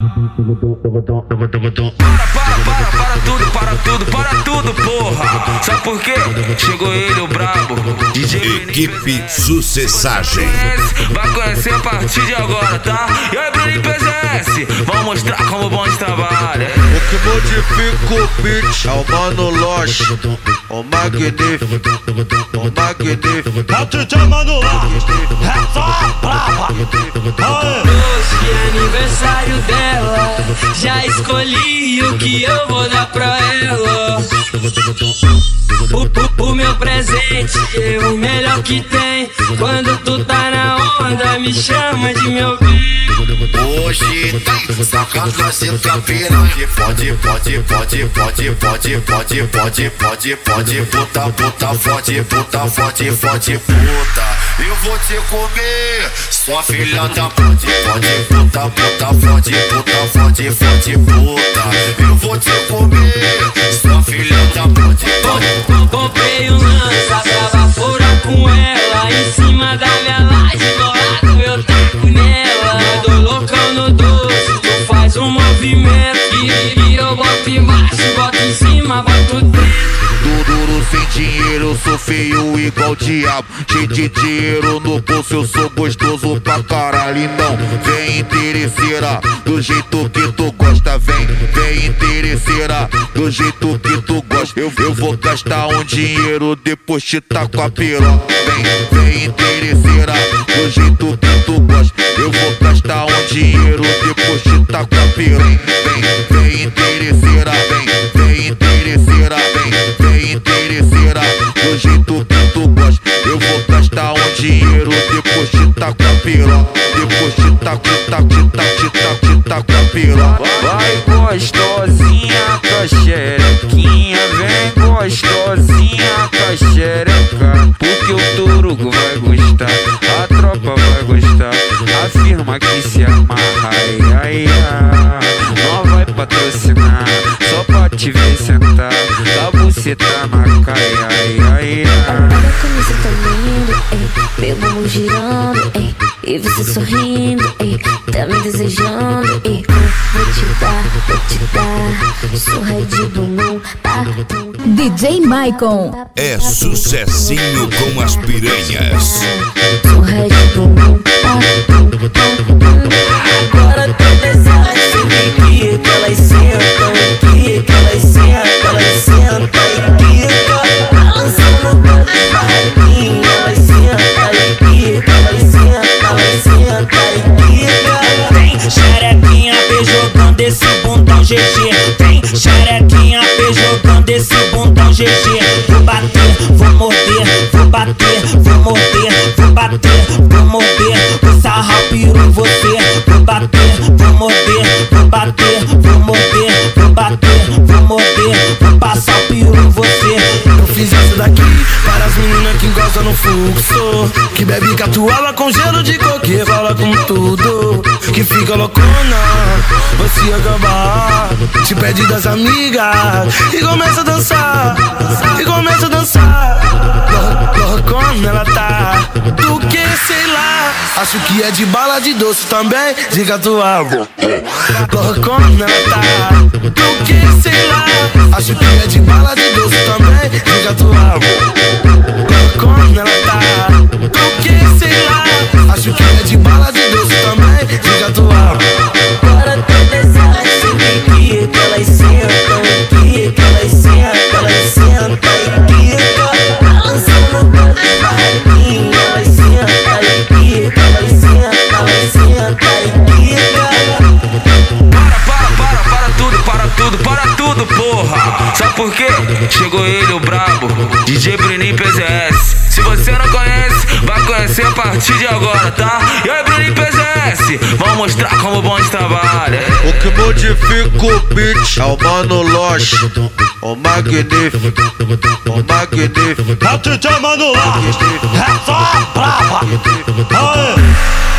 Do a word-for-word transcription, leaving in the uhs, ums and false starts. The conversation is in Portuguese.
para, para, para tudo, para tudo, para tudo, porra. Sabe por quê? Chegou ele, o brabo, D J Equipe Sucessagem. Vai conhecer a partir de agora, tá? E aí, Bruninho P Z S, vamos mostrar como o bonde trabalha. O que modifica o beat é o Mano Loche, o magnífico, o magnífico. É o D J Mano Loche, é só a brava. Hoje é aniversário dela, já escolhi o que eu vou dar pra ela. O, o, o meu presente é o melhor que tem. Quando tu tá na onda, me chama de meu bem. Hoje tem sacando na cinta piranha. Pode, pode, pode, pode, pode, pode, pode, pode, pode, puta, puta, fode, puta, fode, fode, puta. Eu vou te comer, sua filha da pode, pode, puta, puta, fode, puta, fode, fode, puta. Eu vou te comer, sua filha da pode, pode. Comprei um lança pra vaporar com ela. Em cima da minha laje, bolado eu taco nela. Eu dou loucão no doce, tu faz um movimento e, e eu boto embaixo, boto em cima, boto dentro. Duro sem dinheiro, eu sou feio igual o diabo. Cheio de dinheiro no bolso, eu sou gostoso pra caralho. Então, vem interesseira, do jeito que tu gosta. Vem, vem interesseira, do jeito que tu gosta. Eu, eu vou gastar um dinheiro, depois te taco a piroca. Vem, vem interesseira, do jeito que tu gosta. Eu vou gastar um dinheiro, depois te taco a piroca. Vem, vem interesseira, vem, vem interesseira, vem, vem interesseira, do jeito que tu gosta. Eu vou gastar um dinheiro, depois te taco a piroca. Depois te taco, te taco, te taco, te taco, te taco a piroca. Vai gostosinha com a xerequinha, vem gostosinha com a xereca. Porque o Turugo vai gostar, a tropa vai gostar. Afirma que se amarra, ai, ai, ai. Não vai patrocinar, só pra te ver sentar. Da buceta na caia, ai, ai, ai. Olha como você tá lindo, ei, meu bumbum girando, ei, e você sorrindo, ei, tá me desejando, ei. Vou te dar, vou te dar, surra de bumbum, papo. D J Maicon É sucessinho com as piranhas. Surra de bumbum, papo. Agora todas elas sentem que que elas sentam, que que elas sentam, elas sentam e quica, balançando todas barraquinhas. Elas sentam e quica, elas sentam, elas sentam e quica. Tem xerequinha B jogando esse bundão G G. Tem xerequinha B jogando esse bundão G G. Vou bater, vou morder, vou bater, vou morder, vou bater, vou morder, vou sarrar o peru em você. Vou bater, vou morder, vou bater, vou morder, vou bater, vou morder, vou passar o peru em você. Eu fiz isso daqui para as meninas que gostam no fluxo, que bebe catuaba com gelo de coque, rola com tudo, que fica loucona, vai se acabar. Te pede das amigas e começa a dançar, e começa a dançar. Porra, como ela tá, do que sei lá. Acho que é de bala de doce também, de catuaba. Porra, como ela tá, do que sei lá. Acho que é de bala de doce também, de catuaba. Porra, como ela tá, do que sei lá. Acho que é de bala de doce também, de catuaba. Agora todas elas sentem que que elas sentam, que que elas sentam, elas sentam e quica, balançando todas barraquinhas. Elas sentam e quica, elas sentam, elas sentam e quica. Para, para, para, para tudo, para tudo, para tudo, porra. Sabe por quê? Chegou ele, o brabo, D J Bruninho P Z S. Se você não conhece, vai conhecer a partir de agora, tá? E aí, Bruninho P Z S, vamos mostrar como o bonde trabalha. O que modifica o beat é o Mano Loche, o magnífico, o magnífico. É o D J Mano Loche, é só a brava.